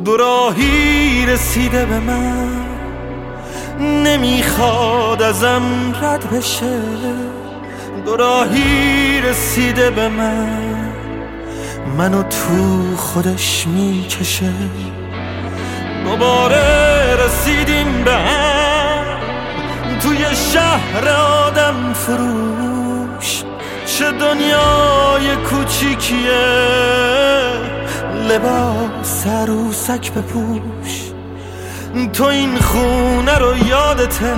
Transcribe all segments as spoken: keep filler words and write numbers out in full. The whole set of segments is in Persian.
دوراهی رسیده به من، نمیخواد ازم رد بشه. دوراهی رسیده به من، منو تو خودش میکشه. دوباره رسیدیم به هم توی شهر آدم فروش. چه دنیای کوچیکیه، لباس عروسک بپوش. تو این خونه رو یادته،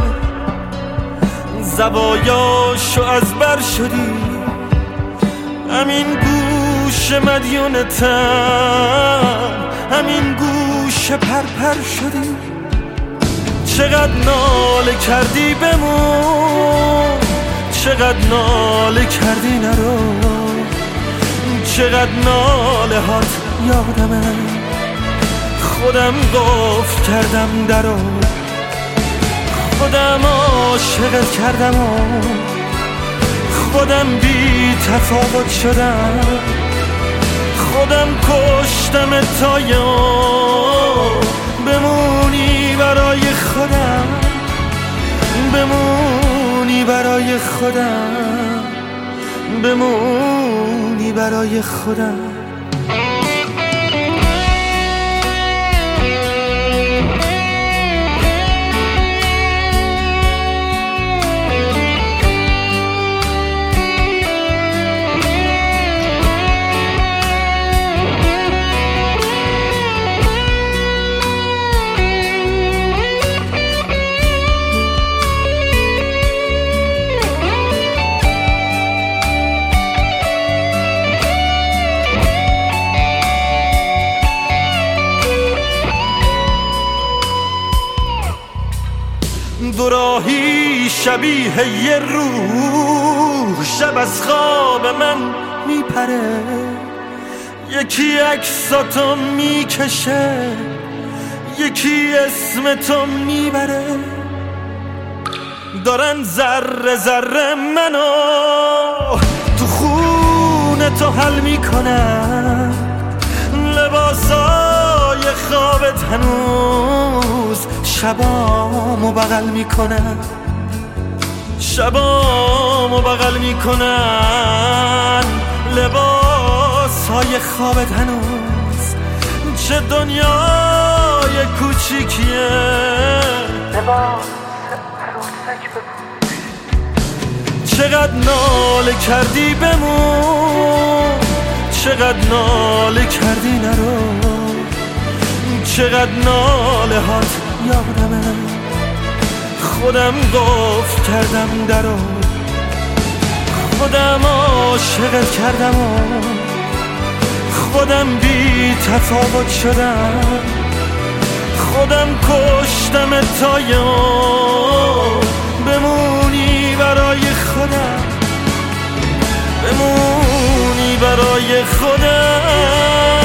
زوایاشو از بر شدی. همین گوش مدیونتم، همین گوش پرپر شدی. چقدر ناله کردی بمون، چقدر ناله کردی نرو. چقدر ناله هات یادمه، خودم قفل کردم درو. خودم عاشقت کردم و خودم بی تفاوت شدم. خودم کشتم تا یاد بمونی برای خودم، بمونی برای خودم، بمونی برای خودم. دوراهی شبیه یه روح، شب از خواب من میپره. یکی عکساتو میکشه، یکی اسم تو میبره. دارن ذره ذره منو تو خونه تو حل میکنن. لباسای خوابت هنوز شبامو بغل میکنن، شبامو بغل میکنن. لباسای خوابت هنوز، چه دنیای کوچیکیه. لباس عروسک بپوش. چقدر ناله کردی بمون، چقدر ناله کردی نرو. چقدر ناله هات یادمه، خودم قفل کردم درو. خودم عاشقت کردم و خودم بی تفاوت شدم. خودم کشتم تا یاد بمونی برای خودم، بمونی برای خودم.